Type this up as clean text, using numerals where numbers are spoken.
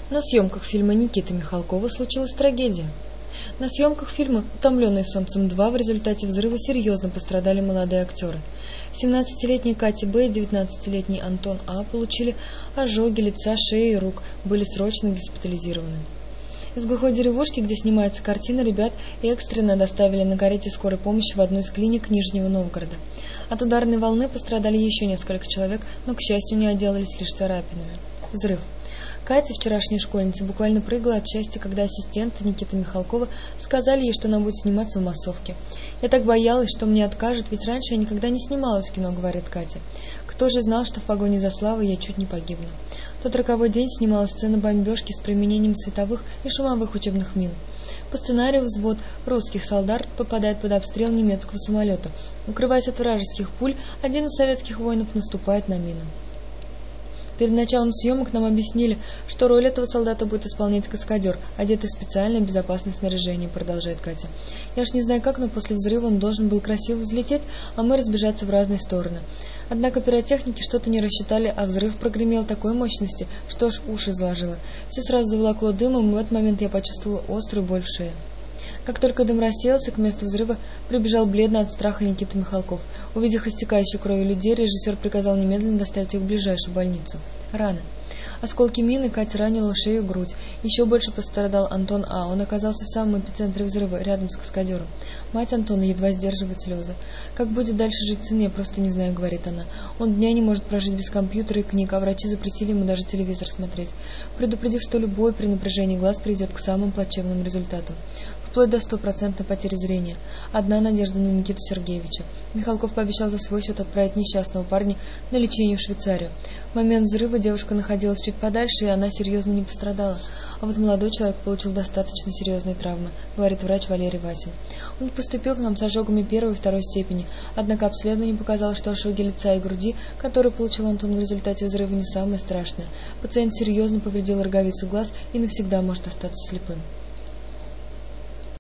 На съемках фильма Никиты Михалкова случилась трагедия. На съемках фильма «Утомленные солнцем 2» в результате взрыва серьезно пострадали молодые актеры. 17-летняя Катя Б. и 19-летний Антон А. получили ожоги лица, шеи и рук, были срочно госпитализированы. Из глухой деревушки, где снимается картина, ребят экстренно доставили на карете скорой помощи в одну из клиник Нижнего Новгорода. От ударной волны пострадали еще несколько человек, но, к счастью, не отделались лишь царапинами. Взрыв. Катя, вчерашняя школьница, буквально прыгала от счастья, когда ассистенты Никиты Михалкова сказали ей, что она будет сниматься в массовке. «Я так боялась, что мне откажут, ведь раньше я никогда не снималась в кино», — говорит Катя. «Кто же знал, что в погоне за славой я чуть не погибну?» В тот роковой день снималась сцена бомбежки с применением световых и шумовых учебных мин. По сценарию взвод русских солдат попадает под обстрел немецкого самолета. Укрываясь от вражеских пуль, один из советских воинов наступает на мину. Перед началом съемок нам объяснили, что роль этого солдата будет исполнять каскадер, одетый в специальное безопасное снаряжение, продолжает Катя. Я ж не знаю как, но после взрыва он должен был красиво взлететь, а мы разбежаться в разные стороны. Однако пиротехники что-то не рассчитали, а взрыв прогремел такой мощности, что аж уши заложило. Все сразу заволокло дымом, и в этот момент я почувствовала острую боль в шее. Как только дым рассеялся, к месту взрыва прибежал бледно от страха Никита Михалков. Увидев истекающие кровью людей, режиссер приказал немедленно доставить их в ближайшую больницу. Раны. Осколки мины Катя ранила шею и грудь. Еще больше пострадал Антон А. Он оказался в самом эпицентре взрыва, рядом с каскадером. Мать Антона едва сдерживает слезы. «Как будет дальше жить сын, я просто не знаю», — говорит она. «Он дня не может прожить без компьютера и книг, а врачи запретили ему даже телевизор смотреть, предупредив, что любой при напряжении глаз приведет к самым плачевным результатам. Вплоть до 100% потери зрения. Одна надежда на Никиту Сергеевича. Михалков пообещал за свой счет отправить несчастного парня на лечение в Швейцарию. В момент взрыва девушка находилась чуть подальше, и она серьезно не пострадала. А вот молодой человек получил достаточно серьезные травмы, говорит врач Валерий Васин. Он поступил к нам с ожогами первой и второй степени, однако обследование показало, что ожоги лица и груди, которые получил Антон в результате взрыва, не самые страшные. Пациент серьезно повредил роговицу глаз и навсегда может остаться слепым.